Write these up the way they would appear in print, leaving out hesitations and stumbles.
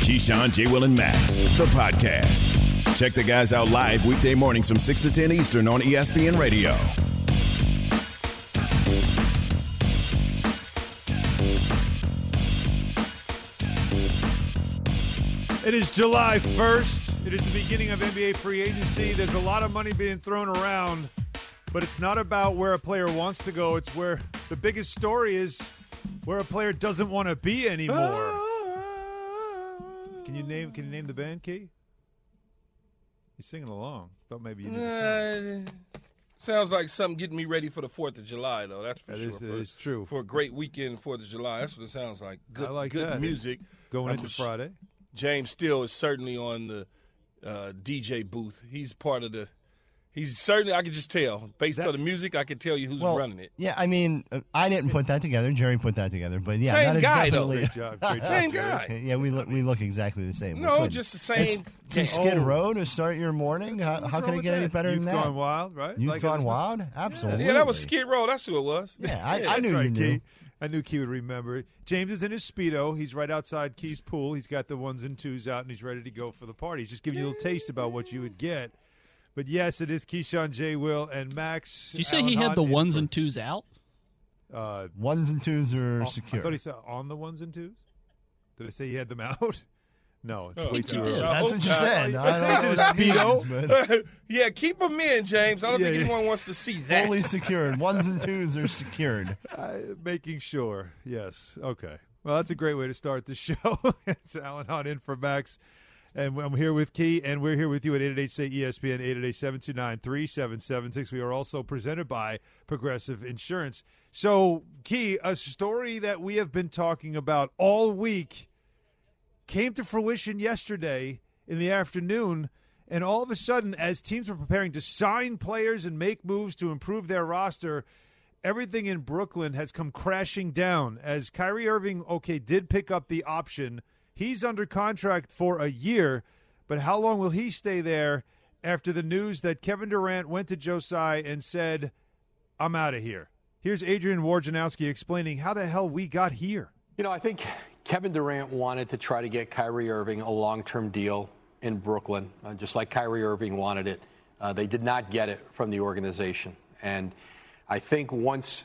Keyshawn, J. Will, and Max, the podcast. Check the guys out live weekday mornings from 6 to 10 Eastern on ESPN Radio. It is July 1st. It is the beginning of NBA free agency. There's a lot of money being thrown around, but it's not about where a player wants to go. It's where the biggest story is where a player doesn't want to be anymore. Can you name the band, Key? He's singing along. Thought maybe you did. Sounds like something getting me ready for the 4th of July, though. That's for sure. That is true. For a great weekend, 4th of July. That's what it sounds like. Good, I like good that. music. Going into Friday. James Steele is certainly on the DJ booth. He's part of the – he's certainly – I can just tell. Based on the music, I can tell you who's running it. Yeah, I mean, I didn't put that together. Jerry put that together. But yeah, same that is guy, though. Great job, same guy. Yeah, we look exactly the same. No, just the same. Some Skid Row to start your morning. How can it get any better than that? Youth Gone Wild, right? Youth Gone Wild? Absolutely. Yeah, that was Skid Row. That's who it was. Yeah, I knew you knew. Key. I knew Key would remember it. James is in his Speedo. He's right outside Key's pool. He's got the ones and twos out, and he's ready to go for the party. He's just giving you a little taste about what you would get. But, yes, it is Keyshawn, J. Will, and Max. Did you say he had the ones and twos out? Ones and twos are secure. I thought he said on the ones and twos. Did I say he had them out? No, it's way too you did. early. That's what you said. I said don't it's know a what that means, Speedo. but Yeah, keep them in, James. I don't think anyone wants to see that. fully secured. Ones and twos are secured. Making sure. Yes. Okay. Well, that's a great way to start the show. It's Alan Hunt in for Max. And I'm here with Key, and we're here with you at 888-SAY-ESPN, 888-729-3776. We are also presented by Progressive Insurance. So, Key, a story that we have been talking about all week came to fruition yesterday in the afternoon, and all of a sudden, as teams were preparing to sign players and make moves to improve their roster, everything in Brooklyn has come crashing down. As Kyrie Irving, did pick up the option. He's under contract for a year, but how long will he stay there after the news that Kevin Durant went to Joe Tsai and said, I'm out of here? Here's Adrian Wojnarowski explaining how the hell we got here. You know, I think Kevin Durant wanted to try to get Kyrie Irving a long-term deal in Brooklyn, just like Kyrie Irving wanted it. They did not get it from the organization. And I think once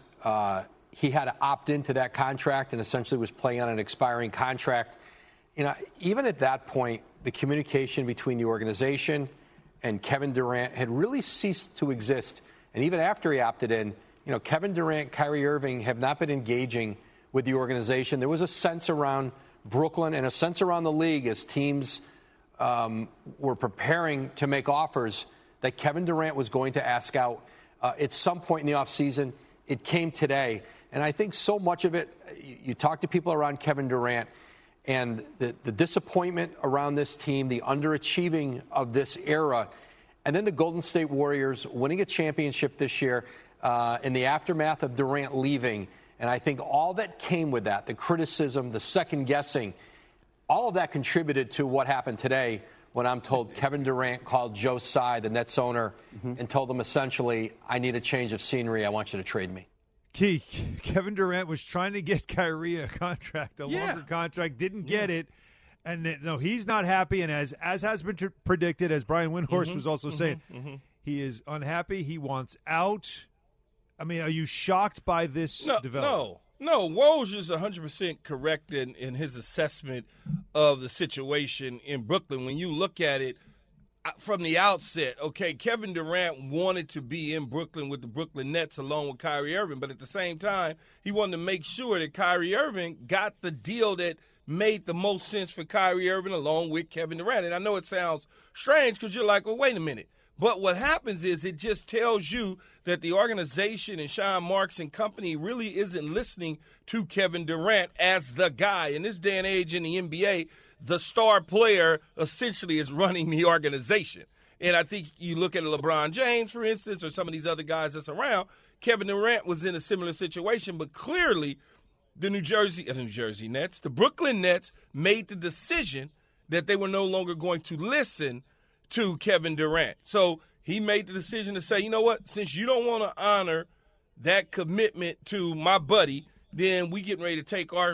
he had to opt into that contract and essentially was playing on an expiring contract, you know, even at that point, the communication between the organization and Kevin Durant had really ceased to exist. And even after he opted in, you know, Kevin Durant, Kyrie Irving have not been engaging with the organization. There was a sense around Brooklyn and a sense around the league as teams were preparing to make offers that Kevin Durant was going to ask out at some point in the offseason. It came today. And I think so much of it, you talk to people around Kevin Durant, and the disappointment around this team, the underachieving of this era, and then the Golden State Warriors winning a championship this year in the aftermath of Durant leaving. And I think all that came with that, the criticism, the second-guessing, all of that contributed to what happened today when I'm told Kevin Durant called Joe Tsai, the Nets owner, and told him essentially, I need a change of scenery. I want you to trade me. Key, Kevin Durant was trying to get Kyrie a contract, longer contract, didn't get it. And no, he's not happy. And as has been predicted, as Brian Windhorst was also saying, he is unhappy. He wants out. I mean, are you shocked by this development? No. Woj is 100% correct in his assessment of the situation in Brooklyn. When you look at it from the outset, Kevin Durant wanted to be in Brooklyn with the Brooklyn Nets along with Kyrie Irving, but at the same time, he wanted to make sure that Kyrie Irving got the deal that made the most sense for Kyrie Irving along with Kevin Durant. And I know it sounds strange because you're like, well, wait a minute. But what happens is it just tells you that the organization and Sean Marks and company really isn't listening to Kevin Durant as the guy. In this day and age in the NBA, the star player essentially is running the organization. And I think you look at LeBron James, for instance, or some of these other guys that's around, Kevin Durant was in a similar situation, but clearly the New Jersey Nets, the Brooklyn Nets made the decision that they were no longer going to listen to Kevin Durant. So he made the decision to say, you know what, since you don't want to honor that commitment to my buddy, then we getting ready to take our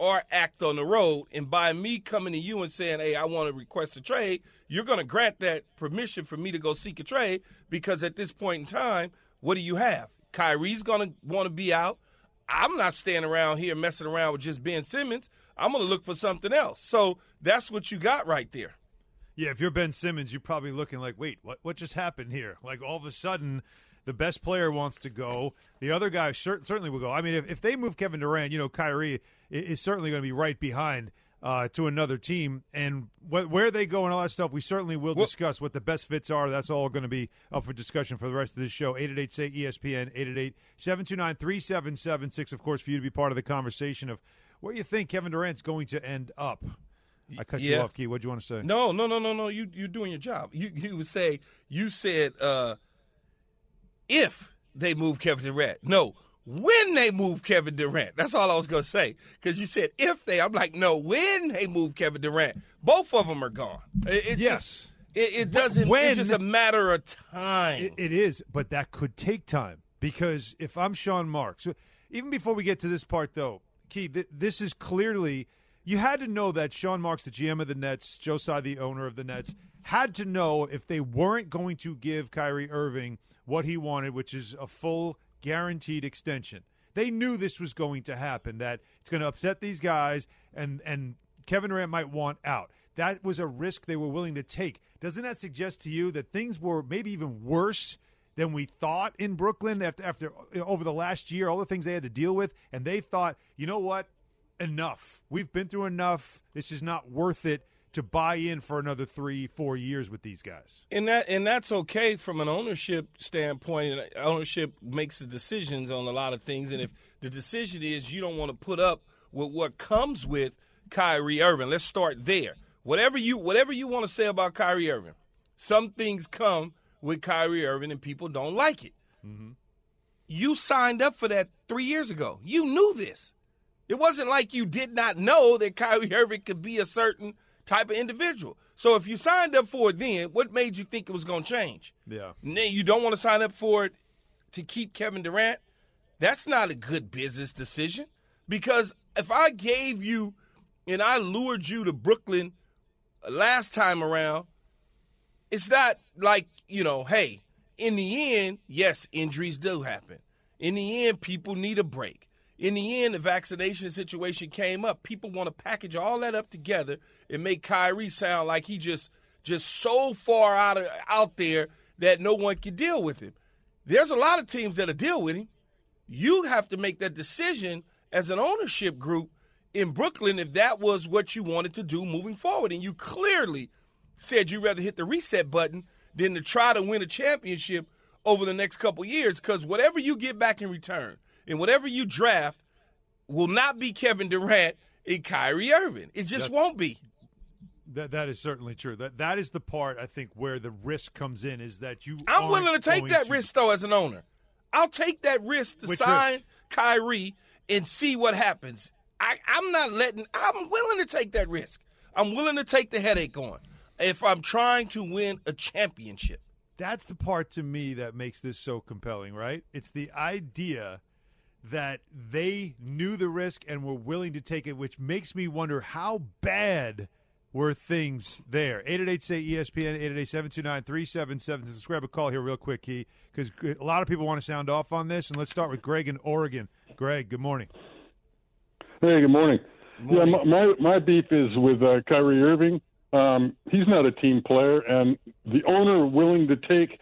or act on the road. And by me coming to you and saying, hey, I want to request a trade, you're going to grant that permission for me to go seek a trade, because at this point in time, what do you have? Kyrie's going to want to be out. I'm not staying around here messing around with just Ben Simmons. I'm going to look for something else. So that's what you got right there. Yeah, if you're Ben Simmons, you're probably looking like, wait, what just happened here? Like, all of a sudden, the best player wants to go. The other guy certainly will go. I mean, if they move Kevin Durant, Kyrie is certainly going to be right behind to another team. And where they go and all that stuff, we certainly will discuss what the best fits are. That's all going to be up for discussion for the rest of this show. 888-SAY-ESPN, 888-729-3776, of course, for you to be part of the conversation of where you think Kevin Durant's going to end up. I cut you off, Key. What do you want to say? No. You're doing your job. You said if they move Kevin Durant. No, when they move Kevin Durant. That's all I was going to say. Because you said if they. I'm like, no, when they move Kevin Durant. Both of them are gone. It's just a matter of time. It is, but that could take time. Because if I'm Sean Marks, even before we get to this part, though, Key, this is clearly – you had to know that Sean Marks, the GM of the Nets, Joe Tsai, the owner of the Nets, had to know if they weren't going to give Kyrie Irving what he wanted, which is a full guaranteed extension. They knew this was going to happen, that it's going to upset these guys, and Kevin Durant might want out. That was a risk they were willing to take. Doesn't that suggest to you that things were maybe even worse than we thought in Brooklyn after over the last year, all the things they had to deal with, and they thought, you know what? Enough. We've been through enough. This is not worth it to buy in for another 3-4 years with these guys. And that's okay from an ownership standpoint. Ownership makes the decisions on a lot of things. And if the decision is you don't want to put up with what comes with Kyrie Irving, let's start there. Whatever you want to say about Kyrie Irving, some things come with Kyrie Irving and people don't like it. Mm-hmm. You signed up for that 3 years ago. You knew this. It wasn't like you did not know that Kyrie Irving could be a certain type of individual. So if you signed up for it then, what made you think it was going to change? Yeah. Now you don't want to sign up for it to keep Kevin Durant? That's not a good business decision. Because if I gave you and I lured you to Brooklyn last time around, it's not like, hey, in the end, yes, injuries do happen. In the end, people need a break. In the end, the vaccination situation came up. People want to package all that up together and make Kyrie sound like he just so far out there that no one can deal with him. There's a lot of teams that'll deal with him. You have to make that decision as an ownership group in Brooklyn if that was what you wanted to do moving forward. And you clearly said you'd rather hit the reset button than to try to win a championship over the next couple years, because whatever you get back in return and whatever you draft will not be Kevin Durant and Kyrie Irving. It just won't be. That is certainly true. That is the part, I think, where the risk comes in, is that I'm willing to take that risk, though, as an owner. I'll take that risk to sign Kyrie and see what happens. I'm willing to take that risk. I'm willing to take the headache on if I'm trying to win a championship. That's the part to me that makes this so compelling, right? It's the idea that they knew the risk and were willing to take it, which makes me wonder how bad were things there. 888-SAY-ESPN, 888-729-3776. Let's grab a call here real quick, Key, because a lot of people want to sound off on this, and let's start with Greg in Oregon. Greg, good morning. Hey, good morning. Yeah, my beef is with Kyrie Irving. He's not a team player, and the owner willing to take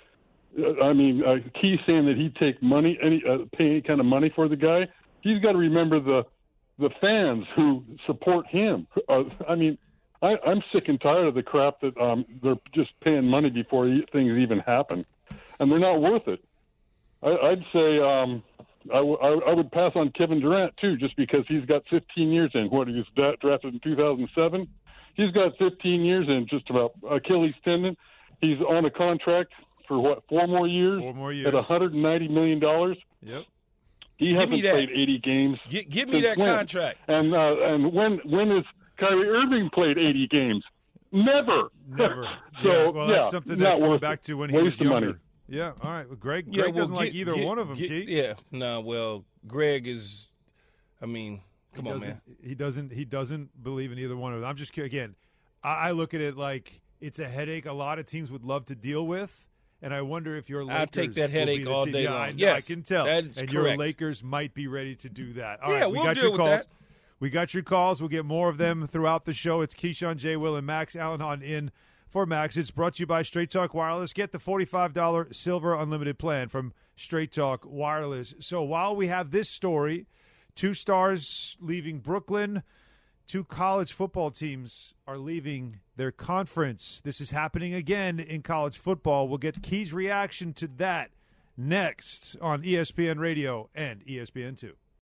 Key saying that he'd take money, pay any kind of money for the guy. He's got to remember the fans who support him. I'm sick and tired of the crap that they're just paying money before things even happen, and they're not worth it. I'd say I would pass on Kevin Durant too, just because he's got 15 years in. He was drafted in 2007. He's got 15 years in just about Achilles tendon. He's on a contract for 4 more years? 4 more years. At $190 million. Yep. He hasn't played 80 games. Give me that contract. And when has Kyrie Irving played 80 games? Never. So, that's something that's going back to when he was younger. Money. Yeah, all right. Well, Greg doesn't like either one of them, Keith. Yeah. No, well, Greg is, Come on, man. He doesn't believe in either one of them. I'm just again, I look at it like it's a headache a lot of teams would love to deal with, and I wonder if your Lakers I'll take that headache all day long. I can tell. That is and correct. your Lakers might be ready to do that. All right, we we'll got deal your with calls. that. We got your calls. We'll get more of them throughout the show. It's Keyshawn, J. Will, and Max Allen on in for Max. It's brought to you by Straight Talk Wireless. Get the $45 Silver Unlimited plan from Straight Talk Wireless. So while we have this story, 2 stars leaving Brooklyn, 2 college football teams are leaving their conference. This is happening again in college football. We'll get Key's reaction to that next on ESPN Radio and ESPN2.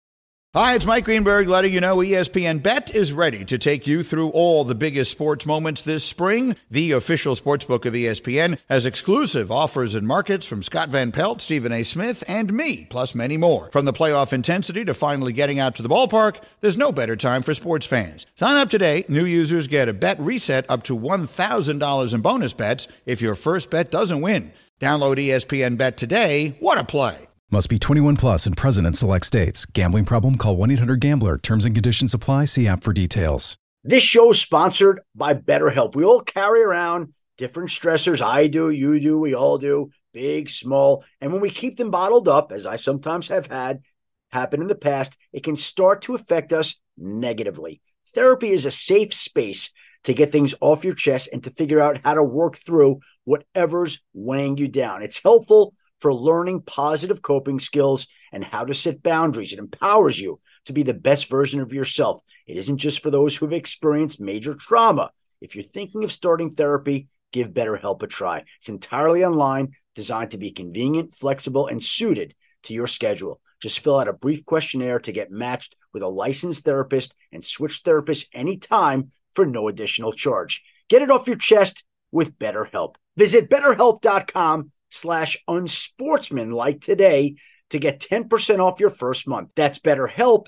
Hi, it's Mike Greenberg letting you know ESPN Bet is ready to take you through all the biggest sports moments this spring. The official sportsbook of ESPN has exclusive offers and markets from Scott Van Pelt, Stephen A. Smith, and me, plus many more. From the playoff intensity to finally getting out to the ballpark, there's no better time for sports fans. Sign up today. New users get a bet reset up to $1,000 in bonus bets if your first bet doesn't win. Download ESPN Bet today. What a play. Must be 21 plus and present in select states. Gambling problem? Call 1-800-GAMBLER. Terms and conditions apply. See app for details. This show is sponsored by BetterHelp. We all carry around different stressors. I do, you do, we all do, big, small. And when we keep them bottled up, as I sometimes have had happen in the past, it can start to affect us negatively. Therapy is a safe space to get things off your chest and to figure out how to work through whatever's weighing you down. It's helpful for learning positive coping skills and how to set boundaries. It empowers you to be the best version of yourself. It isn't just for those who've experienced major trauma. If you're thinking of starting therapy, give BetterHelp a try. It's entirely online, designed to be convenient, flexible, and suited to your schedule. Just fill out a brief questionnaire to get matched with a licensed therapist and switch therapists anytime for no additional charge. Get it off your chest with BetterHelp. Visit BetterHelp.com/unsportsmanlike today to get 10% off your first month. That's BetterHelp,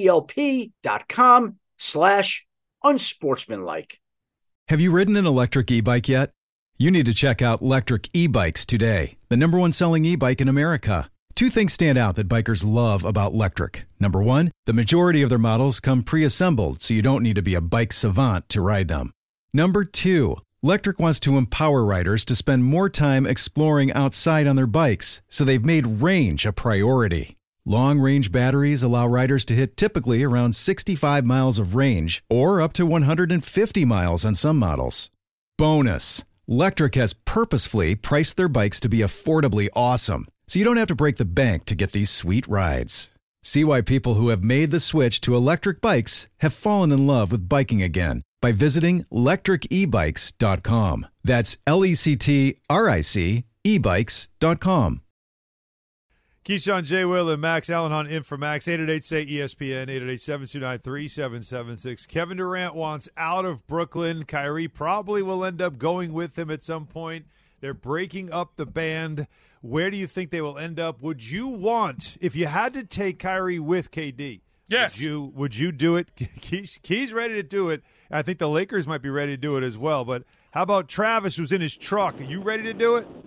HELP.com/unsportsmanlike. Have you ridden an electric e-bike yet? You need to check out Lectric E-Bikes today, the #1 selling e-bike in America. 2 things stand out that bikers love about Lectric. Number 1, the majority of their models come pre-assembled, so you don't need to be a bike savant to ride them. Number 2, Lectric wants to empower riders to spend more time exploring outside on their bikes, so they've made range a priority. Long-range batteries allow riders to hit typically around 65 miles of range, or up to 150 miles on some models. Bonus, Lectric has purposefully priced their bikes to be affordably awesome, so you don't have to break the bank to get these sweet rides. See why people who have made the switch to electric bikes have fallen in love with biking again by visiting lectricebikes.com. That's LECTRIC ebikes.com. Keyshawn, J. Will, and Max Allen on in for Max. 888-SAY-ESPN, 888-729-3776. Kevin Durant wants out of Brooklyn. Kyrie probably will end up going with him at some point. They're breaking up the band. Where do you think they will end up? Would you want, if you had to take Kyrie with KD, yes, would you do it? Key's ready to do it. I think the Lakers might be ready to do it as well. But how about Travis, who's in his truck? Are you ready to do it?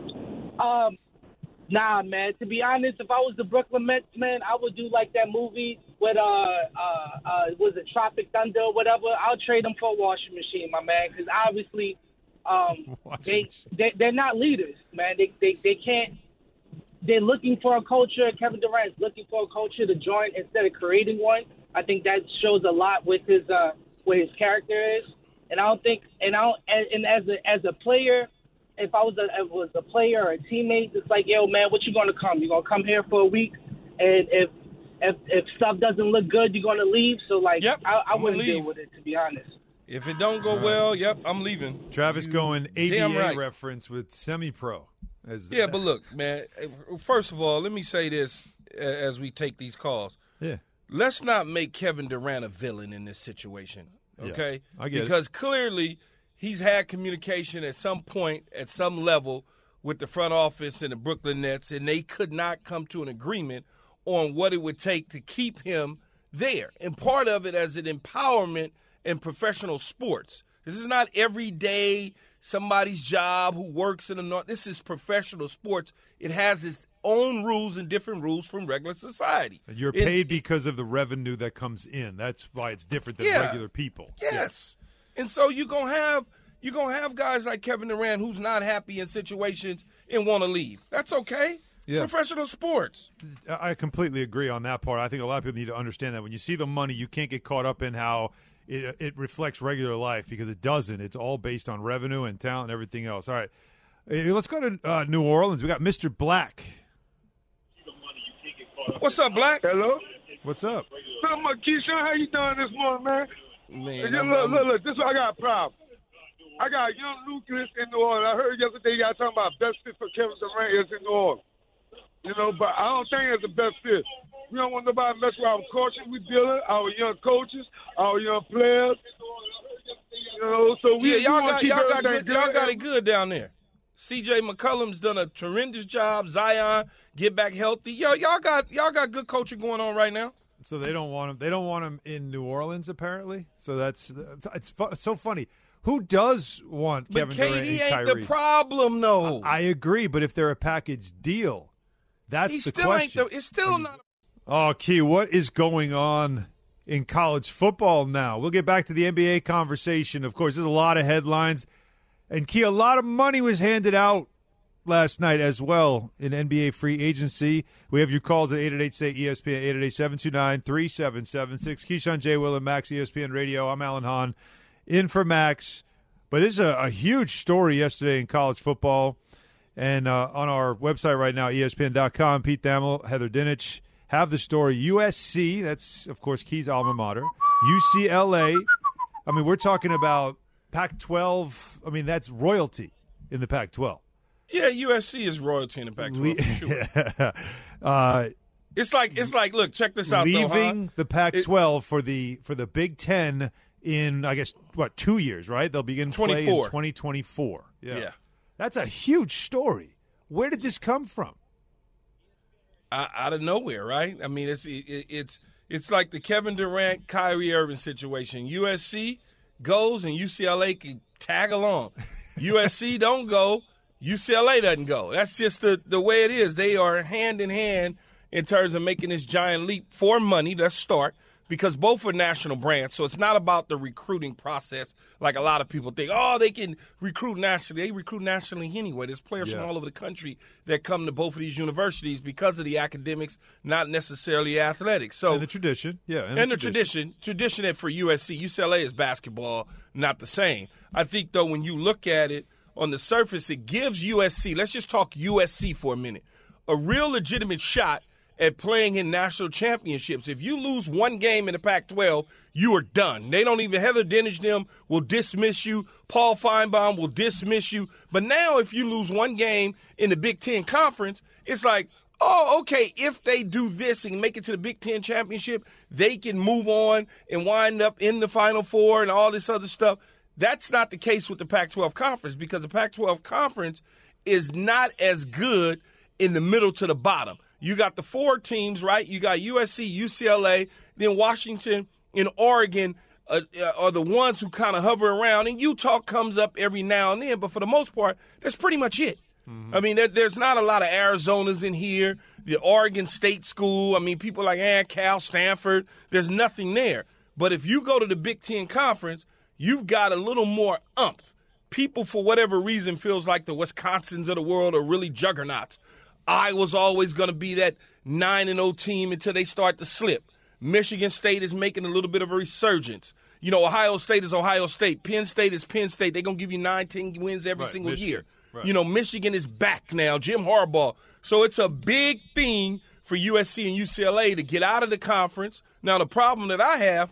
Nah, man. To be honest, if I was the Brooklyn Mets, man, I would do like that movie with was it Tropic Thunder or whatever. I'll trade them for a washing machine, my man, because obviously they're not leaders, man. They can't. They're looking for a culture. Kevin Durant's looking for a culture to join instead of creating one. I think that shows a lot with his where his character is. And I don't think and as a player. If I was a player or a teammate, it's like, yo, man, what you going to come? You're going to come here for a week, and if stuff doesn't look good, you're going to leave. So, like, yep, I wouldn't deal with it, to be honest. If it don't go well, yep, I'm leaving. Travis going ABA right. reference with semi-pro. Yeah, but look, man, first of all, let me say this as we take these calls. Yeah. Let's not make Kevin Durant a villain in this situation, okay? Yeah, I get because clearly – he's had communication at some point, at some level, with the front office and the Brooklyn Nets, and they could not come to an agreement on what it would take to keep him there. And part of it as an empowerment in professional sports. This is not everyday somebody's job who works in the North. This is professional sports. It has its own rules and different rules from regular society. You're paid because of the revenue that comes in. That's why it's different than regular people. Yes. And so you're gonna have guys like Kevin Durant who's not happy in situations and want to leave. That's okay. Yeah. Professional sports. I completely agree on that part. I think a lot of people need to understand that when you see the money, you can't get caught up in how it reflects regular life, because it doesn't. It's all based on revenue and talent and everything else. All right. Let's go to New Orleans. We got Mr. Black. What's up, Black? Hello? What's up? What's up, Keyshawn? How you doing this morning, man? Man, look, this is what I got a problem. I got a young nucleus in New Orleans. I heard yesterday y'all talking about best fit for Kevin Durant is in New Orleans. You know, but I don't think it's the best fit. We don't want nobody to mess with our culture. We building our young coaches, our young players. You know, so y'all got it good down there. C.J. McCollum's done a tremendous job. Zion, get back healthy. Y'all got good coaching going on right now. So they don't want him. They don't want him in New Orleans, apparently. So it's so funny. Who does want Kevin Durant and Kyrie? But KD ain't the problem, though. I agree, but if they're a package deal, that's the question. It's still not. Oh, Key, what is going on in college football now? We'll get back to the NBA conversation. Of course, there's a lot of headlines. And, Key, a lot of money was handed out last night as well in NBA free agency. We have your calls at 888-SAY-ESPN, 888-729-3776. Keyshawn, J. Will, and Max, ESPN Radio. I'm Alan Hahn, in for Max. But this is a huge story yesterday in college football. And on our website right now, ESPN.com, Pete Thamel, Heather Dinich have the story. USC, that's, of course, Key's alma mater. UCLA, I mean, we're talking about Pac-12, I mean, that's royalty in the Pac-12. Yeah, USC is royalty in the Pac-12 for sure. It's like, look, check this out. Leaving the Pac-12 for the Big Ten in, I guess, 2 years, right? They'll begin play in 2024. Yeah. That's a huge story. Where did this come from? Out of nowhere, right? I mean, it's like the Kevin Durant, Kyrie Irving situation. USC goes and UCLA can tag along. USC don't go, UCLA doesn't go. That's just the way it is. They are hand in hand in terms of making this giant leap for money. Let's start, because both are national brands. So it's not about the recruiting process like a lot of people think. Oh, they can recruit nationally. They recruit nationally anyway. There's players from all over the country that come to both of these universities because of the academics, not necessarily athletics. So and the tradition, and the tradition for USC. UCLA is basketball, not the same. I think, though, when you look at it on the surface, it gives USC, let's just talk USC for a minute, a real legitimate shot at playing in national championships. If you lose one game in the Pac-12, you are done. They don't even, Heather Dinich them will dismiss you. Paul Feinbaum will dismiss you. But now if you lose one game in the Big Ten Conference, it's like, oh, okay, if they do this and make it to the Big Ten Championship, they can move on and wind up in the Final Four and all this other stuff. That's not the case with the Pac-12 Conference, because the Pac-12 Conference is not as good in the middle to the bottom. You got the four teams, right? You got USC, UCLA, then Washington and Oregon are the ones who kind of hover around, and Utah comes up every now and then. But for the most part, that's pretty much it. Mm-hmm. I mean, there's not a lot of Arizonas in here. The Oregon State School, I mean, people like Cal, Stanford, there's nothing there. But if you go to the Big Ten Conference, you've got a little more umph. People, for whatever reason, feels like the Wisconsins of the world are really juggernauts. Iowa's always going to be that 9-0 team until they start to slip. Michigan State is making a little bit of a resurgence. You know, Ohio State is Ohio State. Penn State is Penn State. They're going to give you 9-10 wins every single year. Right. You know, Michigan is back now, Jim Harbaugh. So it's a big thing for USC and UCLA to get out of the conference. Now, the problem that I have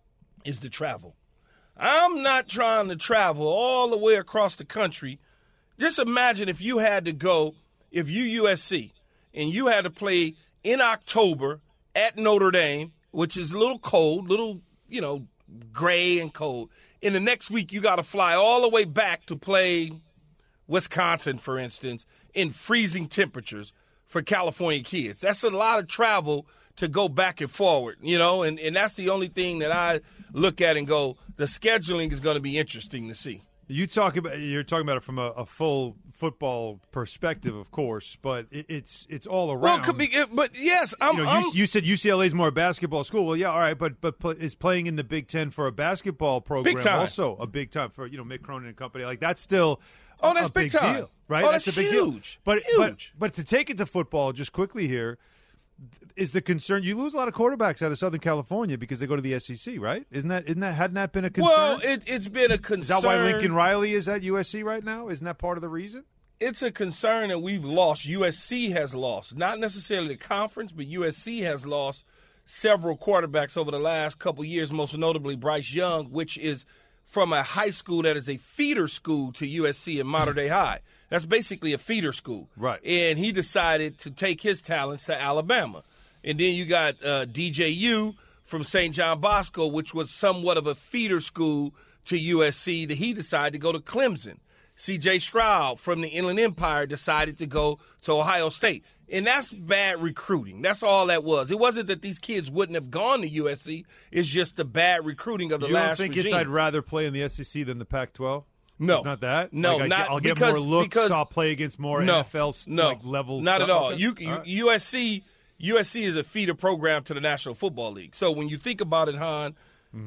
is the travel. I'm not trying to travel all the way across the country. Just imagine if you had to go, if you USC, and you had to play in October at Notre Dame, which is a little cold, gray and cold. In the next week, you got to fly all the way back to play Wisconsin, for instance, in freezing temperatures for California kids. That's a lot of travel to go back and forward, and that's the only thing that I look at and go, the scheduling is going to be interesting to see. You're talking about it from a full football perspective, of course, but it's all around. Well, it could be, but yes, you said UCLA is more a basketball school. Well, yeah, all right, but is playing in the Big Ten for a basketball program also a big time for Mick Cronin and company? Like that's still that's a big time. deal, right? Oh, that's a big huge. deal. Huge. But to take it to football, just quickly here. Is the concern you lose a lot of quarterbacks out of Southern California because they go to the SEC, right? Hadn't that been a concern? Well, it's been a concern. Is that why Lincoln Riley is at USC right now? Isn't that part of the reason? It's a concern that we've lost. USC has lost, not necessarily the conference, but USC has lost several quarterbacks over the last couple years, most notably Bryce Young, which is from a high school that is a feeder school to USC in Mater Dei High. That's basically a feeder school. Right. And he decided to take his talents to Alabama. And then you got DJU from St. John Bosco, which was somewhat of a feeder school to USC, that he decided to go to Clemson. C.J. Stroud from the Inland Empire decided to go to Ohio State. And that's bad recruiting. That's all that was. It wasn't that these kids wouldn't have gone to USC. It's just the bad recruiting of the last regime. You don't think I'd rather play in the SEC than the Pac-12? No. It's not that? No, I'll get more looks. I'll play against more NFL level not stuff. At all. Okay. USC is a feeder program to the National Football League. So when you think about it, Han,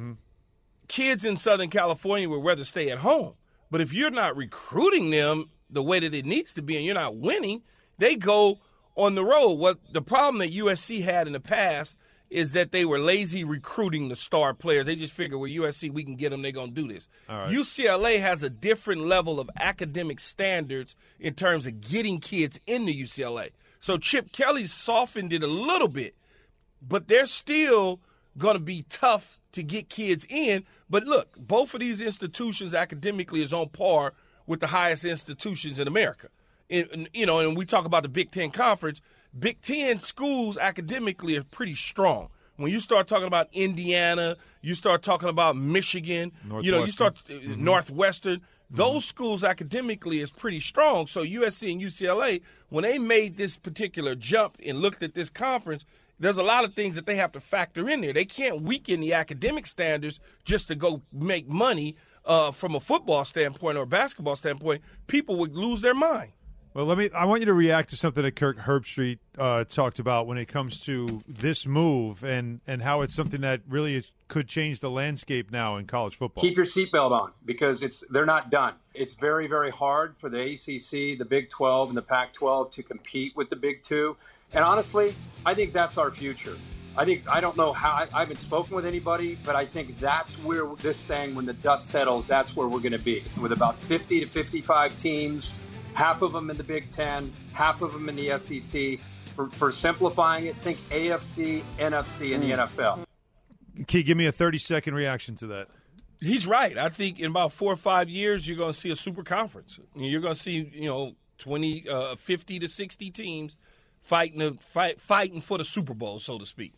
kids in Southern California would rather stay at home. But if you're not recruiting them the way that it needs to be and you're not winning, they go on the road. What the problem that USC had in the past is that they were lazy recruiting the star players. They just figured, well, USC, we can get them, they're going to do this. Right. UCLA has a different level of academic standards in terms of getting kids into UCLA. So Chip Kelly softened it a little bit, but they're still going to be tough to get kids in. But look, both of these institutions academically is on par with the highest institutions in America. And we talk about the Big Ten Conference. Big Ten schools academically are pretty strong. When you start talking about Indiana, you start talking about Michigan, Northwestern, those schools academically is pretty strong. So USC and UCLA, when they made this particular jump and looked at this conference, there's a lot of things that they have to factor in there. They can't weaken the academic standards just to go make money from a football standpoint or a basketball standpoint. People would lose their mind. Well, I want you to react to something that Kirk Herbstreit talked about when it comes to this move and how it's something that really could change the landscape now in college football. Keep your seatbelt on because they're not done. It's very, very hard for the ACC, the Big 12, and the Pac-12 to compete with the Big 2. And honestly, I think that's our future. I don't know how, I haven't spoken with anybody, but I think that's where this thing, when the dust settles, that's where we're going to be. With about 50 to 55 teams, half of them in the Big 10, half of them in the SEC. For simplifying it, think AFC, NFC, and the NFL. Key, give me a 30-second reaction to that. He's right. I think in about 4 or 5 years, you're going to see a super conference. You're going to see, 50 to 60 teams fighting for the Super Bowl, so to speak.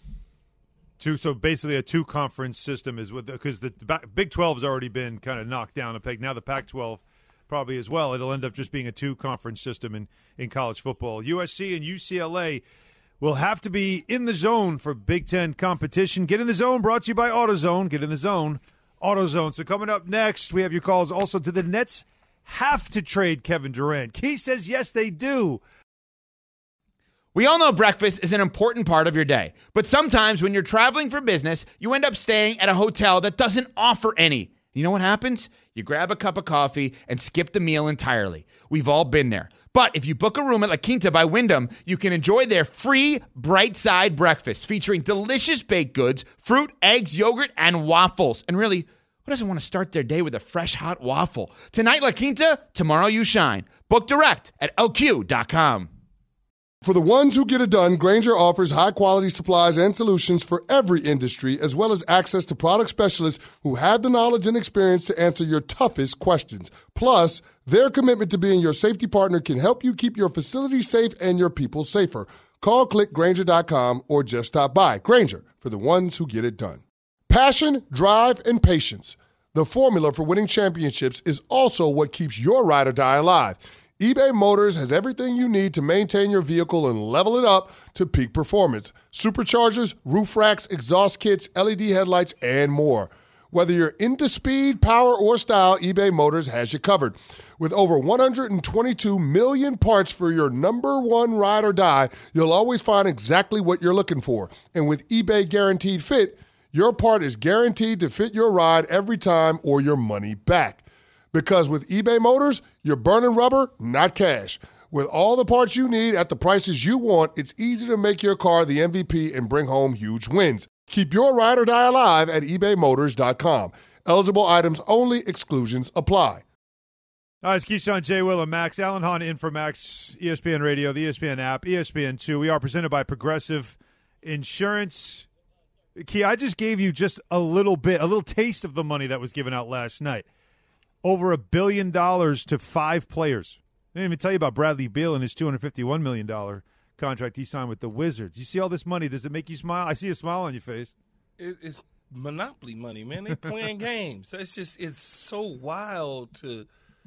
So basically a two-conference system is because the Big 12 has already been kind of knocked down a peg. Now the Pac-12 probably as well. It'll end up just being a two-conference system in college football. USC and UCLA will have to be in the zone for Big Ten competition. Get in the zone, brought to you by AutoZone. Get in the zone, AutoZone. So coming up next, we have your calls also to the Nets have to trade Kevin Durant. Key says yes, they do. We all know breakfast is an important part of your day, but sometimes when you're traveling for business, you end up staying at a hotel that doesn't offer any. You know what happens? You grab a cup of coffee and skip the meal entirely. We've all been there. But if you book a room at La Quinta by Wyndham, you can enjoy their free Bright Side breakfast featuring delicious baked goods, fruit, eggs, yogurt, and waffles. And really, who doesn't want to start their day with a fresh, hot waffle? Tonight, La Quinta, tomorrow you shine. Book direct at LQ.com. For the ones who get it done, Grainger offers high-quality supplies and solutions for every industry, as well as access to product specialists who have the knowledge and experience to answer your toughest questions. Plus, their commitment to being your safety partner can help you keep your facility safe and your people safer. Call, click Grainger.com, or just stop by. Grainger, for the ones who get it done. Passion, drive, and patience. The formula for winning championships is also what keeps your ride or die alive. eBay Motors has everything you need to maintain your vehicle and level it up to peak performance. Superchargers, roof racks, exhaust kits, LED headlights, and more. Whether you're into speed, power, or style, eBay Motors has you covered. With over 122 million parts for your number one ride or die, you'll always find exactly what you're looking for. And with eBay Guaranteed Fit, your part is guaranteed to fit your ride every time or your money back. Because with eBay Motors, you're burning rubber, not cash. With all the parts you need at the prices you want, it's easy to make your car the MVP and bring home huge wins. Keep your ride or die alive at ebaymotors.com. Eligible items only. Exclusions apply. All right, it's Keyshawn, J. Will, and Max. Alan Hahn in for Max, ESPN Radio, the ESPN app, ESPN2. We are presented by Progressive Insurance. Key, I just gave you just a little taste of the money that was given out last night. Over $1 billion to 5 players. I didn't even tell you about Bradley Beal and his $251 million contract he signed with the Wizards. You see all this money. Does it make you smile? I see a smile on your face. It's monopoly money, man. They're playing games. It's so wild to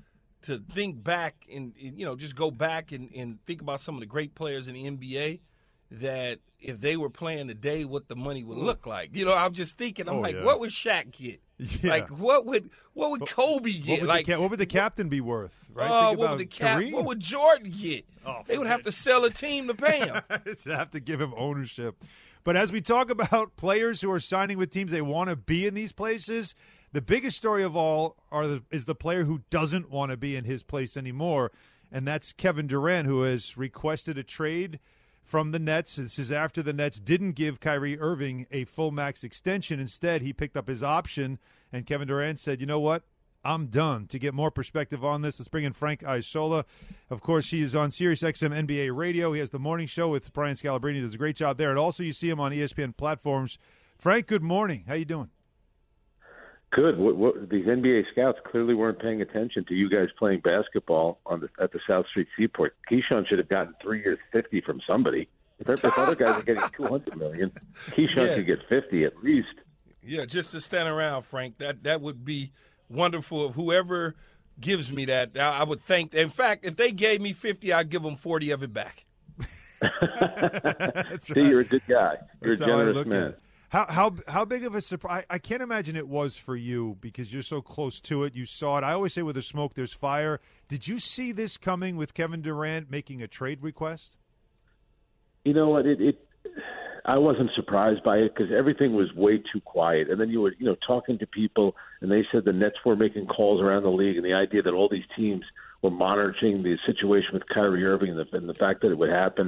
think back and just go back and think about some of the great players in the NBA that if they were playing today, what the money would look like. I'm just thinking, what would Shaq get? Yeah. Like, what would Kobe get? What would the captain be worth? Right? What would Jordan get? They would have to sell a team to pay him. They'd have to give him ownership. But as we talk about players who are signing with teams they want to be in these places, the biggest story of all is the player who doesn't want to be in his place anymore, and that's Kevin Durant, who has requested a trade from the Nets. This is after the Nets didn't give Kyrie Irving a full max extension. Instead, he picked up his option, and Kevin Durant said, you know what? I'm done. To get more perspective on this, let's bring in Frank Isola. Of course, he is on SiriusXM NBA Radio. He has the morning show with Brian Scalabrine. He does a great job there. And also you see him on ESPN platforms. Frank, good morning. How you doing? Good. These NBA scouts clearly weren't paying attention to you guys playing basketball at the South Street Seaport. Keyshawn should have gotten 3 years, $50 from somebody. If other guys are getting $200 million, Keyshawn could get $50 at least. Yeah, just to stand around, Frank. That would be wonderful. If whoever gives me that, I would thank. In fact, if they gave me $50, I'd give them $40 of it back. That's See, you're a good guy. You're That's a generous man. How big of a surprise? I can't imagine it was for you because you're so close to it. You saw it. I always say with there's smoke, there's fire. Did you see this coming with Kevin Durant making a trade request? You know what? I wasn't surprised by it because everything was way too quiet. And then you were, talking to people, and they said the Nets were making calls around the league, and the idea that all these teams were monitoring the situation with Kyrie Irving and the fact that it would happen.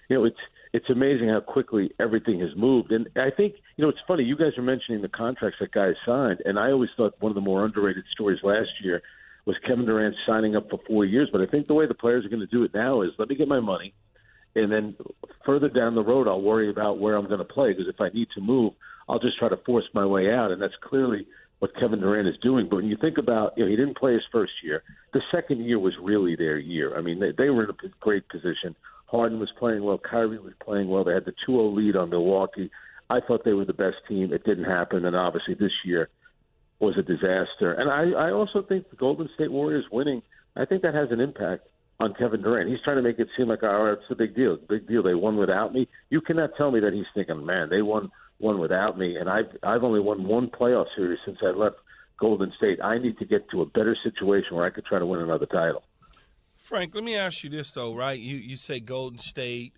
It's amazing how quickly everything has moved. And I think, it's funny, you guys are mentioning the contracts that guys signed, and I always thought one of the more underrated stories last year was Kevin Durant signing up for 4 years. But I think the way the players are going to do it now is let me get my money, and then further down the road I'll worry about where I'm going to play, because if I need to move, I'll just try to force my way out. And that's clearly what Kevin Durant is doing. But when you think about, he didn't play his first year. The second year was really their year. I mean, they were in a great position. Harden was playing well. Kyrie was playing well. They had the 2-0 lead on Milwaukee. I thought they were the best team. It didn't happen, and obviously this year was a disaster. And I also think the Golden State Warriors winning, I think that has an impact on Kevin Durant. He's trying to make it seem like, all right, it's a big deal. It's a big deal. They won without me. You cannot tell me that he's thinking, man, they won without me, and I've only won one playoff series since I left Golden State. I need to get to a better situation where I could try to win another title. Frank, let me ask you this, though, right? You say Golden State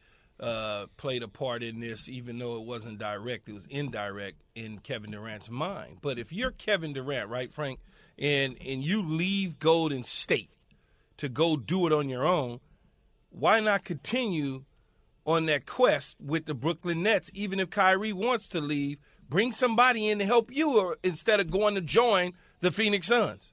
played a part in this, even though it wasn't direct. It was indirect in Kevin Durant's mind. But if you're Kevin Durant, right, Frank, and you leave Golden State to go do it on your own, why not continue on that quest with the Brooklyn Nets, even if Kyrie wants to leave? Bring somebody in to help you instead of going to join the Phoenix Suns.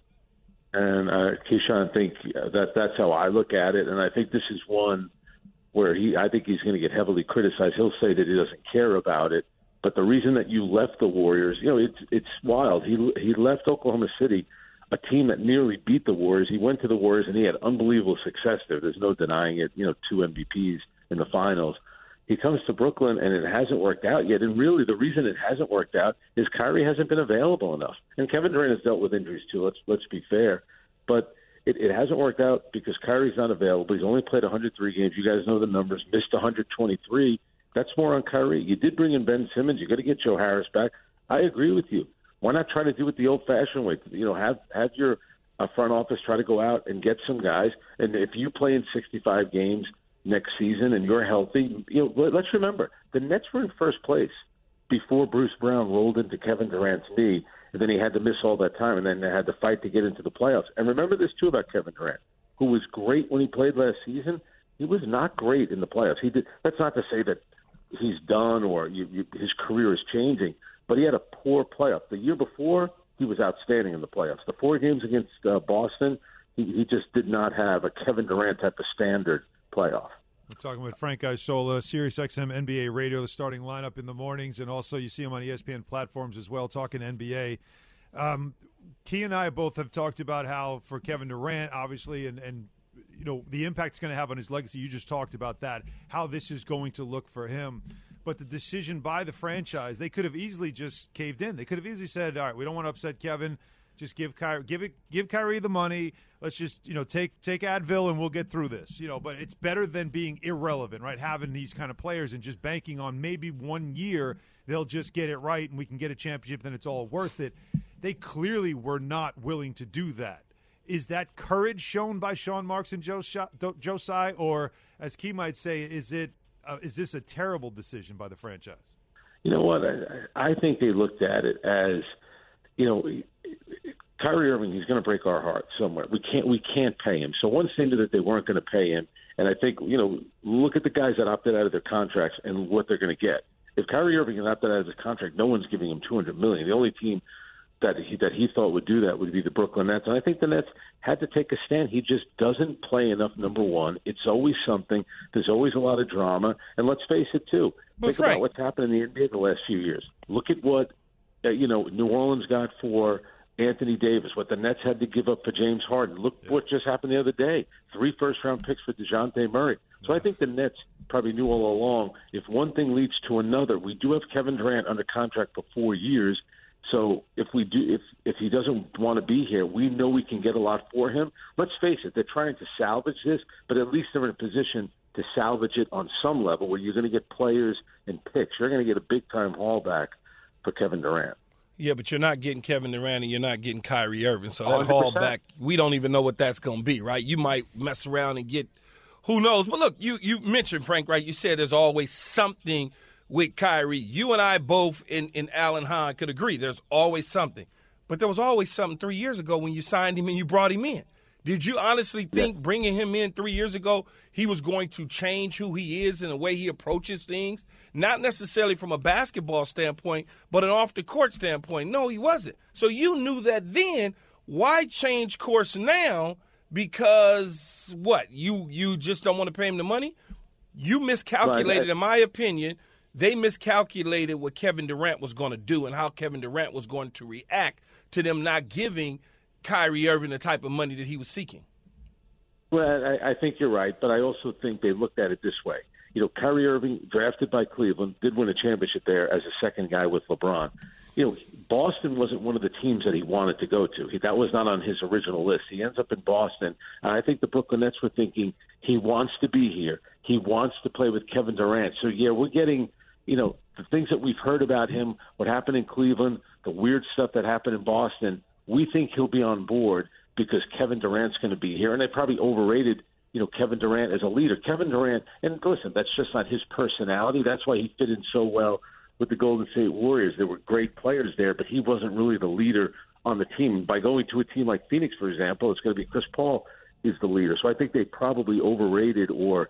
And Keyshawn, I think that's how I look at it. And I think this is one where I think he's going to get heavily criticized. He'll say that he doesn't care about it. But the reason that you left the Warriors, it's wild. He left Oklahoma City, a team that nearly beat the Warriors. He went to the Warriors, and he had unbelievable success there. There's no denying it, 2 MVPs in the finals. He comes to Brooklyn, and it hasn't worked out yet. And really, the reason it hasn't worked out is Kyrie hasn't been available enough. And Kevin Durant has dealt with injuries, too. Let's be fair. But it hasn't worked out because Kyrie's not available. He's only played 103 games. You guys know the numbers. Missed 123. That's more on Kyrie. You did bring in Ben Simmons. You got to get Joe Harris back. I agree with you. Why not try to do it the old-fashioned way? Have your front office try to go out and get some guys. And if you play in 65 games next season and you're healthy, let's remember the Nets were in first place before Bruce Brown rolled into Kevin Durant's knee, and then he had to miss all that time, and then they had to fight to get into the playoffs. And remember this too about Kevin Durant, who was great when he played last season. He was not great in the playoffs. That's not to say that he's done or his career is changing, but he had a poor playoff. The year before, he was outstanding in the playoffs. The 4 games against Boston, he just did not have a Kevin Durant type of standard playoff. We're talking with Frank Isola, SiriusXM NBA Radio, the starting lineup in the mornings, and also you see him on ESPN platforms as well, talking NBA. Key and I both have talked about how for Kevin Durant, obviously, and the impact it's going to have on his legacy. You just talked about that, how this is going to look for him. But the decision by the franchise, they could have easily just caved in. They could have easily said, all right, we don't want to upset Kevin. Just give Kyrie the money. Let's just take Advil and we'll get through this. But it's better than being irrelevant, right? Having these kind of players and just banking on maybe 1 year they'll just get it right and we can get a championship. Then it's all worth it. They clearly were not willing to do that. Is that courage shown by Sean Marks and Joe Tsai, or as Key might say, is this a terrible decision by the franchise? You know what? I think they looked at it as, Kyrie Irving, he's going to break our heart somewhere. We can't pay him. So once they knew that they weren't going to pay him, and I think, look at the guys that opted out of their contracts and what they're going to get. If Kyrie Irving had opted out of his contract, no one's giving him $200 million. The only team that he thought would do that would be the Brooklyn Nets. And I think the Nets had to take a stand. He just doesn't play enough, number one. It's always something. There's always a lot of drama. And let's face it, too. Think about what's happened in the NBA the last few years. Look at what, New Orleans got for Anthony Davis, what the Nets had to give up for James Harden. Look what just happened the other day. 3 first-round picks for DeJounte Murray. So I think the Nets probably knew all along, if one thing leads to another, we do have Kevin Durant under contract for 4 years. So if he doesn't want to be here, we know we can get a lot for him. Let's face it, they're trying to salvage this, but at least they're in a position to salvage it on some level where you're going to get players and picks. You're going to get a big-time haul back for Kevin Durant. Yeah, but you're not getting Kevin Durant and you're not getting Kyrie Irving. So that haul back, we don't even know what that's going to be, right? You might mess around and get who knows. But look, you mentioned, Frank, right? You said there's always something with Kyrie. You and I both in Alan Hahn could agree there's always something. But there was always something 3 years ago when you signed him and you brought him in. Did you honestly think bringing him in 3 years ago he was going to change who he is and the way he approaches things? Not necessarily from a basketball standpoint, but an off-the-court standpoint. No, he wasn't. So you knew that then. Why change course now? Because what? You just don't want to pay him the money? You miscalculated, in my opinion. They miscalculated what Kevin Durant was going to do and how Kevin Durant was going to react to them not giving Kyrie Irving the type of money that he was seeking. Well, I think you're right, but I also think they looked at it this way. Kyrie Irving, drafted by Cleveland, did win a championship there as a second guy with LeBron. Boston wasn't one of the teams that he wanted to go to. That was not on his original list. He ends up in Boston, and I think the Brooklyn Nets were thinking he wants to be here. He wants to play with Kevin Durant. So, yeah, we're getting – the things that we've heard about him, what happened in Cleveland, the weird stuff that happened in Boston, we think he'll be on board because Kevin Durant's going to be here. And they probably overrated, Kevin Durant as a leader. Kevin Durant, and listen, that's just not his personality. That's why he fit in so well with the Golden State Warriors. There were great players there, but he wasn't really the leader on the team. By going to a team like Phoenix, for example, it's going to be Chris Paul is the leader. So I think they probably overrated or,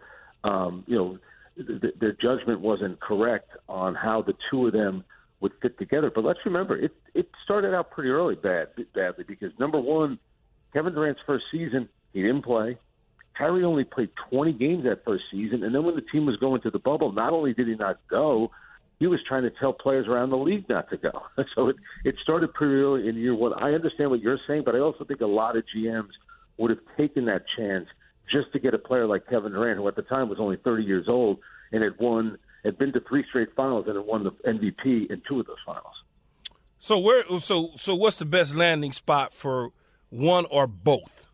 their judgment wasn't correct on how the two of them would fit together. But let's remember, it started out pretty early badly because, number one, Kevin Durant's first season, he didn't play. Kyrie only played 20 games that first season. And then when the team was going to the bubble, not only did he not go, he was trying to tell players around the league not to go. So it started pretty early in year one. I understand what you're saying, but I also think a lot of GMs would have taken that chance just to get a player like Kevin Durant, who at the time was only 30 years old and had been to 3 straight finals and had won the MVP in 2 of those finals. So what's the best landing spot for one or both?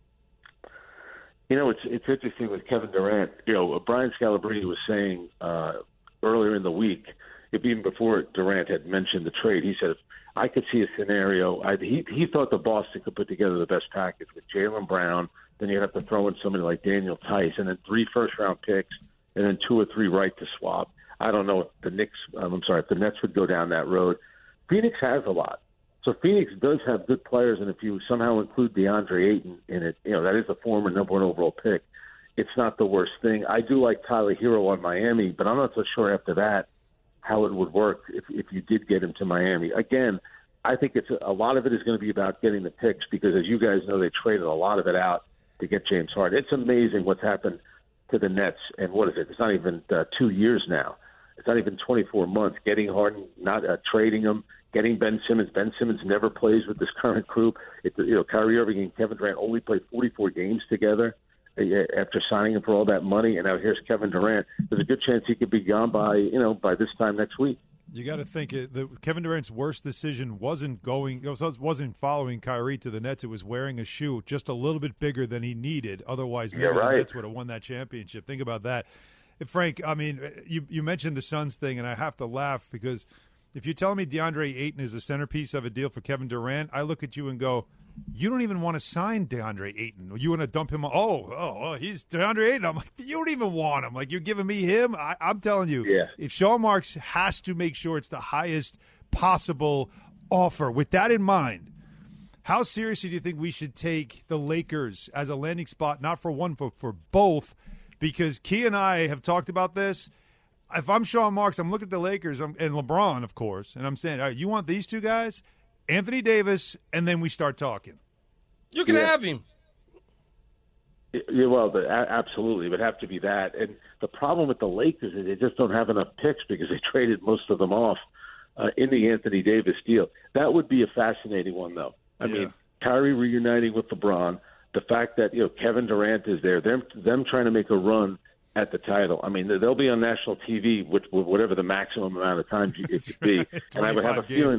It's interesting with Kevin Durant. Brian Scalabrine was saying earlier in the week, even before Durant had mentioned the trade, he said, I could see a scenario. He thought that Boston could put together the best package with Jaylen Brown. Then you'd have to throw in somebody like Daniel Tice, and then 3 first-round picks, and then 2 or 3 right to swap. I don't know if the Nets would go down that road. Phoenix has a lot. So Phoenix does have good players, and if you somehow include DeAndre Ayton in it, that is the former number 1 overall pick. It's not the worst thing. I do like Tyler Hero on Miami, but I'm not so sure after that how it would work if you did get him to Miami. Again, I think a lot of it is going to be about getting the picks because, as you guys know, they traded a lot of it out to get James Harden. It's amazing what's happened to the Nets, and what is it? It's not even 2 years now. It's not even 24 months. Getting Harden, not trading him, getting Ben Simmons. Ben Simmons never plays with this current group. Kyrie Irving and Kevin Durant only played 44 games together after signing him for all that money, and now here's Kevin Durant. There's a good chance he could be gone by this time next week. You got to think Kevin Durant's worst decision wasn't following Kyrie to the Nets. It was wearing a shoe just a little bit bigger than he needed. Otherwise, maybe the Nets would have won that championship. Think about that. Frank, I mean, you mentioned the Suns thing, and I have to laugh because if you're telling me DeAndre Ayton is the centerpiece of a deal for Kevin Durant, I look at you and go, you don't even want to sign DeAndre Ayton. You want to dump him. He's DeAndre Ayton. I'm like, you don't even want him. Like, you're giving me him? I'm telling you, if Sean Marks has to make sure it's the highest possible offer, with that in mind, how seriously do you think we should take the Lakers as a landing spot, not for one, for both? Because Key and I have talked about this. If I'm Sean Marks, I'm looking at the Lakers and LeBron, of course, and I'm saying, all right, you want these 2 guys? Anthony Davis, and then we start talking. You can have him. Yeah, well, absolutely. It would have to be that. And the problem with the Lakers is they just don't have enough picks because they traded most of them off in the Anthony Davis deal. That would be a fascinating one, though. I mean, Kyrie reuniting with LeBron, the fact that Kevin Durant is there, them trying to make a run at the title. I mean, they'll be on national TV with whatever the maximum amount of time it could be. And I would have a feeling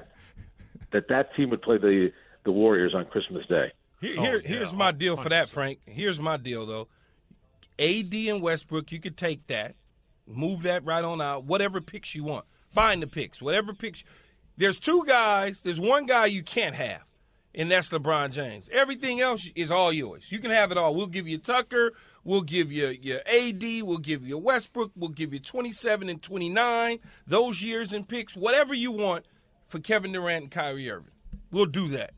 that team would play the Warriors on Christmas Day. Here's my deal for that, Frank. Here's my deal, though. AD and Westbrook, you could take that, move that right on out, whatever picks you want. Find the picks, whatever picks. There's 2 guys. There's 1 guy you can't have, and that's LeBron James. Everything else is all yours. You can have it all. We'll give you Tucker. We'll give you your AD. We'll give you Westbrook. We'll give you 27 and 29, those years and picks, whatever you want for Kevin Durant and Kyrie Irving. We'll do that.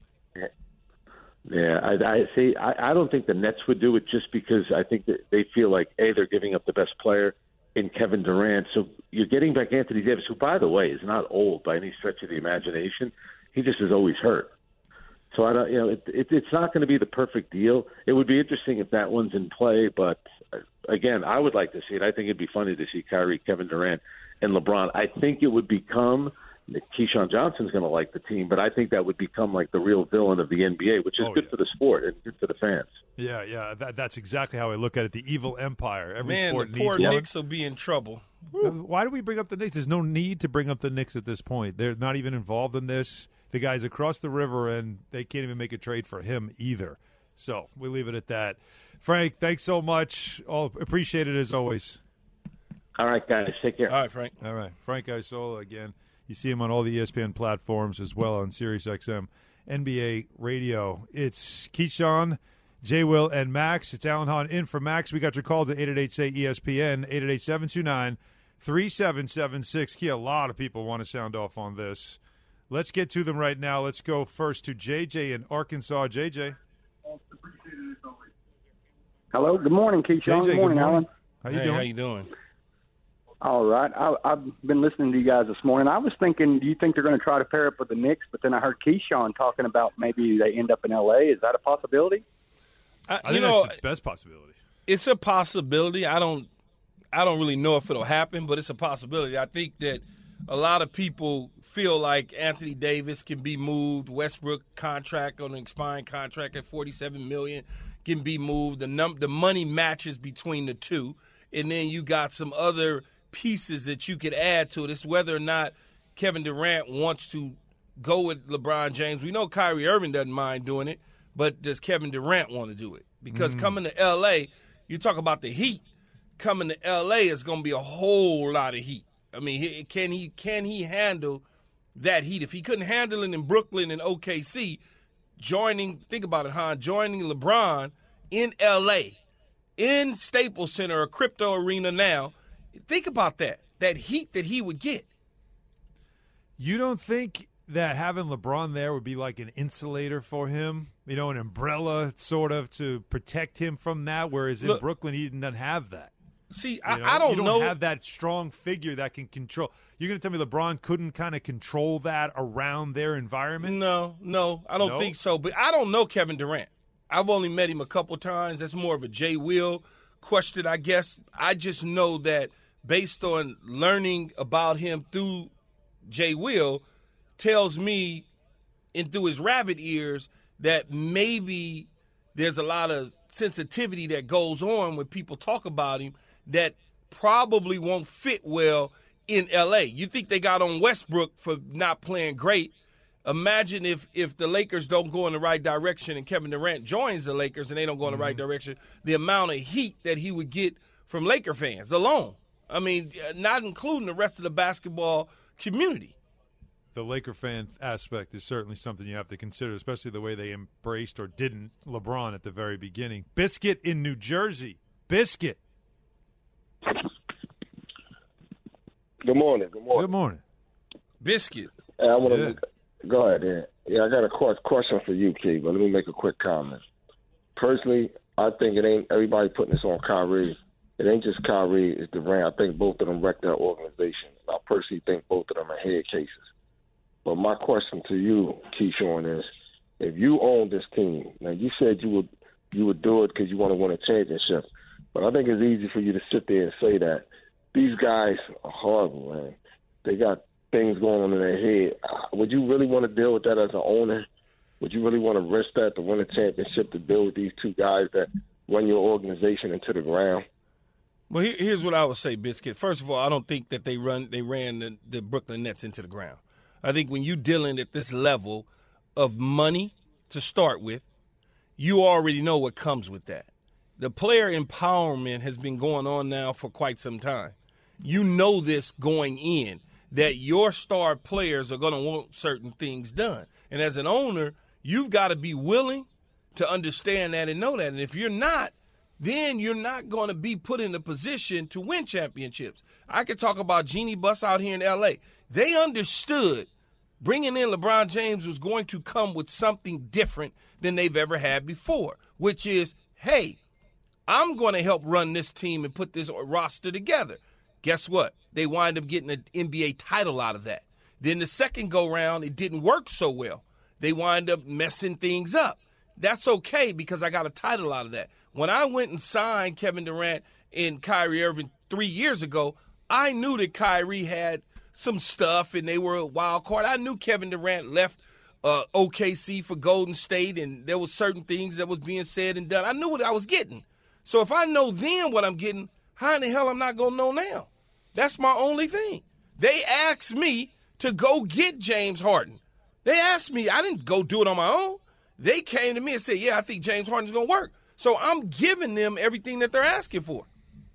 Yeah, I see. I don't think the Nets would do it just because I think that they feel like, they're giving up the best player in Kevin Durant. So you're getting back Anthony Davis, who, by the way, is not old by any stretch of the imagination. He just is always hurt. So I don't, it's not going to be the perfect deal. It would be interesting if that one's in play, but again, I would like to see it. I think it'd be funny to see Kyrie, Kevin Durant, and LeBron. I think it would become Keyshawn Johnson's going to like the team, but I think that would become like the real villain of the NBA, which is good for the sport and good for the fans. Yeah, that's exactly how I look at it. The evil empire. Every sport the poor needs Knicks will be in trouble. Why do we bring up the Knicks? There's no need to bring up the Knicks at this point. They're not even involved in this. The guy's across the river, and they can't even make a trade for him either. So we leave it at that. Frank, thanks so much. Appreciate it as always. All right, guys. Take care. All right, Frank. All right. Frank Isola again. You see him on all the ESPN platforms as well on SiriusXM NBA Radio. It's Keyshawn, J. Will, and Max. It's Alan Hahn in for Max. We got your calls at 888-SAY-ESPN, 888-729-3776. Key, a lot of people want to sound off on this. Let's get to them right now. Let's go first to JJ in Arkansas. JJ. Hello. Good morning, Keyshawn. Good morning, Alan. How you doing? How you doing? All right. I've been listening to you guys this morning. I was thinking, do you think they're going to try to pair up with the Knicks? But then I heard Keyshawn talking about maybe they end up in L.A. Is that a possibility? I think that's the best possibility. It's a possibility. I don't really know if it'll happen, but it's a possibility. I think that a lot of people feel like Anthony Davis can be moved. Westbrook contract on an expiring contract at $47 million can be moved. The money matches between the two, and then you got some other pieces that you could add to it. It's whether or not Kevin Durant wants to go with LeBron James. We know Kyrie Irving doesn't mind doing it, but does Kevin Durant want to do it? Because coming to L.A., you talk about the heat. Coming to L.A. is going to be a whole lot of heat. I mean, can he handle that heat. If he couldn't handle it in Brooklyn and OKC, think about it, Han, joining LeBron in L.A., in Staples Center or Crypto Arena now, think about that heat that he would get. You don't think that having LeBron there would be like an insulator for him, an umbrella sort of to protect him from that, whereas in Brooklyn he doesn't have that? See, I don't know. You don't have that strong figure that can control. You're going to tell me LeBron couldn't kind of control that around their environment? No, I don't think so. But I don't know Kevin Durant. I've only met him a couple times. That's more of a Jay Will question, I guess. I just know that based on learning about him through Jay Will, tells me and through his rabbit ears that maybe there's a lot of sensitivity that goes on when people talk about him that probably won't fit well in L.A. You think they got on Westbrook for not playing great. Imagine if the Lakers don't go in the right direction and Kevin Durant joins the Lakers and they don't go in the right direction, the amount of heat that he would get from Laker fans alone. I mean, not including the rest of the basketball community. The Laker fan aspect is certainly something you have to consider, especially the way they embraced or didn't LeBron at the very beginning. Biscuit in New Jersey. Biscuit. Good morning. Good morning. Biscuit. I want to go ahead. Yeah, I got a question for you, Key, but let me make a quick comment. Personally, I think it ain't everybody putting this on Kyrie. It ain't just Kyrie, it's Durant. I think both of them wrecked their organization. I personally think both of them are head cases. But my question to you, Keyshawn, is if you own this team, now you said you would do it because you want to win a championship, but I think it's easy for you to sit there and say that these guys are horrible, man. They got things going on in their head. Would you really want to deal with that as an owner? Would you really want to risk that to win a championship to deal with these two guys that run your organization into the ground? Well, here's what I would say, Biscuit. First of all, I don't think that they ran the Brooklyn Nets into the ground. I think when you're dealing at this level of money to start with, you already know what comes with that. The player empowerment has been going on now for quite some time. You know this going in, that your star players are going to want certain things done. And as an owner, you've got to be willing to understand that and know that. And if you're not, then you're not going to be put in a position to win championships. I could talk about Jeannie Buss out here in L.A. They understood bringing in LeBron James was going to come with something different than they've ever had before, which is, hey, I'm going to help run this team and put this roster together. Guess what? They wind up getting an NBA title out of that. Then the second go-round, it didn't work so well. They wind up messing things up. That's okay because I got a title out of that. When I went and signed Kevin Durant and Kyrie Irving 3 years ago, I knew that Kyrie had some stuff and they were a wild card. I knew Kevin Durant left OKC for Golden State and there was certain things that was being said and done. I knew what I was getting. So if I know then what I'm getting, how in the hell I'm not going to know now? That's my only thing. They asked me to go get James Harden. They asked me. I didn't go do it on my own. They came to me and said, yeah, I think James Harden's going to work. So I'm giving them everything that they're asking for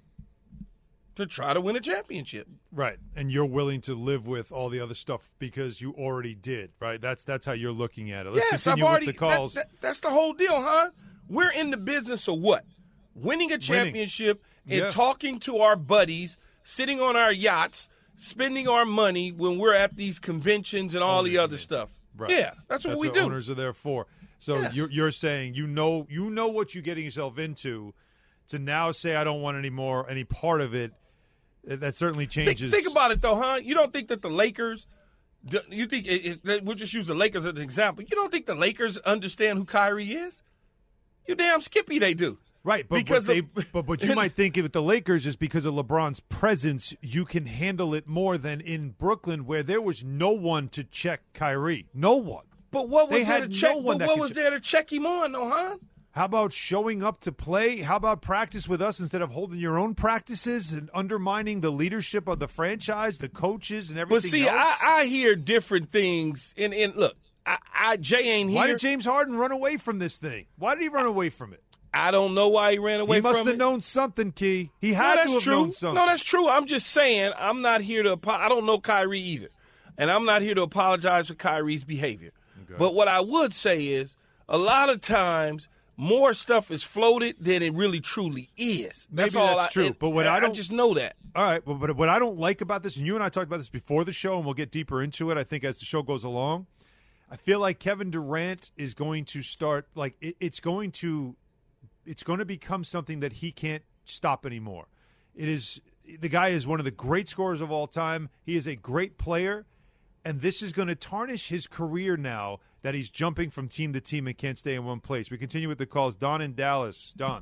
to try to win a championship. Right, and you're willing to live with all the other stuff because you already did, right? That's how you're looking at it. Let's I've already. with the calls. That's the whole deal, huh? We're in the business of what? Winning a championship and talking to our buddies, sitting on our yachts, spending our money when we're at these conventions and all the other stuff. Right. Yeah, that's what we do. Owners are there for. So you're saying you know what you're getting yourself into. To now say I don't want any part of it. That certainly changes. Think about it though, huh? You don't think that the Lakers? You think we'll just use the Lakers as an example? You don't think the Lakers understand who Kyrie is? You damn skippy they do. Right, but you might think if the Lakers is because of LeBron's presence, you can handle it more than in Brooklyn, where there was no one to check Kyrie. No one. But what was there to check? But what was there to check him on, though, huh? How about showing up to play? How about practice with us instead of holding your own practices and undermining the leadership of the franchise, the coaches, and everything? But see, else? I hear different things. And look, Jay ain't here. Why did James Harden run away from this thing? Why did he run away from it? I don't know why he ran away from it. He must have known something, Key. He had to have known something. No, that's true. I'm just saying I'm not here to – I don't know Kyrie either. And I'm not here to apologize for Kyrie's behavior. But what I would say is a lot of times more stuff is floated than it really truly is. Maybe that's true. But what I just know that. All right. But what I don't like about this, and you and I talked about this before the show, and we'll get deeper into it, I think, as the show goes along, I feel like Kevin Durant is going to start, like, it's going to become something that he can't stop anymore. The guy is one of the great scorers of all time. He is a great player. And this is going to tarnish his career now that he's jumping from team to team and can't stay in one place. We continue with the calls. Don in Dallas. Don.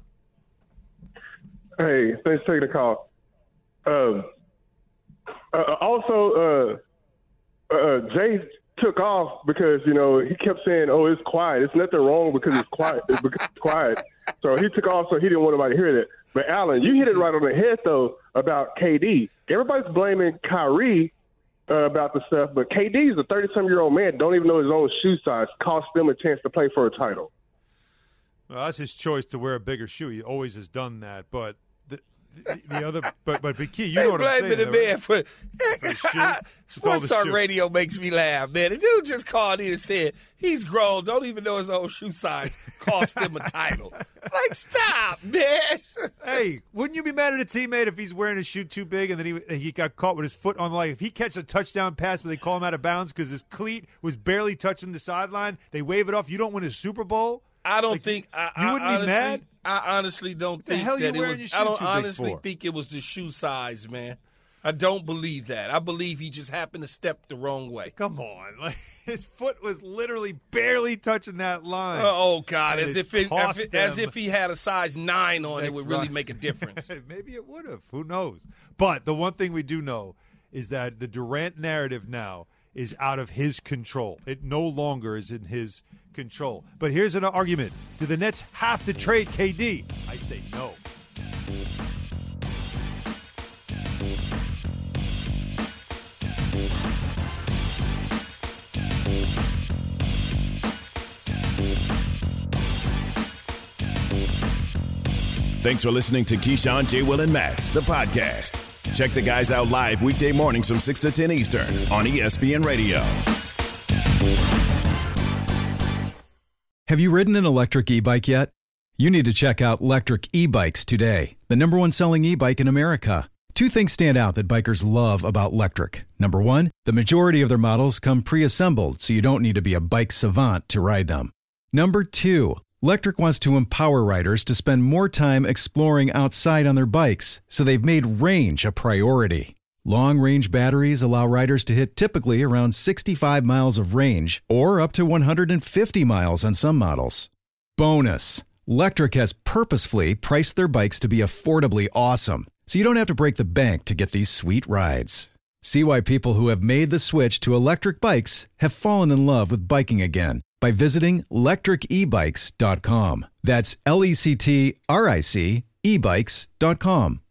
Hey, thanks for taking the call. Jay took off because, he kept saying, oh, it's quiet. It's nothing wrong because it's quiet. It's because it's quiet. So he took off so he didn't want nobody to hear that. But, Alan, you hit it right on the head, though, about KD. Everybody's blaming Kyrie about the stuff, but KD is a 30-some-year-old man, don't even know his own shoe size, cost them a chance to play for a title. Well, that's his choice to wear a bigger shoe. He always has done that, but the other, but Key, you know what I'm saying. The man for Sports Talk Radio makes me laugh, man. The dude just called in and said he's grown, don't even know his own shoe size, cost him a title. Like, stop, man. Hey, wouldn't you be mad at a teammate if he's wearing a shoe too big and then he got caught with his foot on, like, if he catches a touchdown pass but they call him out of bounds because his cleat was barely touching the sideline, they wave it off, you don't win a Super Bowl? I don't think you wouldn't be mad. I honestly don't think that it was. I don't honestly think it was the shoe size, man. I don't believe that. I believe he just happened to step the wrong way. Come on, like, his foot was literally barely touching that line. Oh God, as if he had a size 9 on it would really make a difference. Maybe it would have. Who knows? But the one thing we do know is that the Durant narrative now is out of his control. It no longer is in his control. But here's an argument. Do the Nets have to trade KD? I say no. Thanks for listening to Keyshawn, J. Will, and Max, the podcast. Check the guys out live weekday mornings from 6 to 10 Eastern on ESPN Radio. Have you ridden an electric e-bike yet? You need to check out Lectric E-Bikes today, the #1 selling e-bike in America. 2 things stand out that bikers love about Lectric. Number 1, the majority of their models come pre-assembled, so you don't need to be a bike savant to ride them. Number 2, Lectric wants to empower riders to spend more time exploring outside on their bikes, so they've made range a priority. Long-range batteries allow riders to hit typically around 65 miles of range or up to 150 miles on some models. Bonus, Lectric has purposefully priced their bikes to be affordably awesome, so you don't have to break the bank to get these sweet rides. See why people who have made the switch to electric bikes have fallen in love with biking again by visiting lectricebikes.com. That's LECTRIC ebikes.com.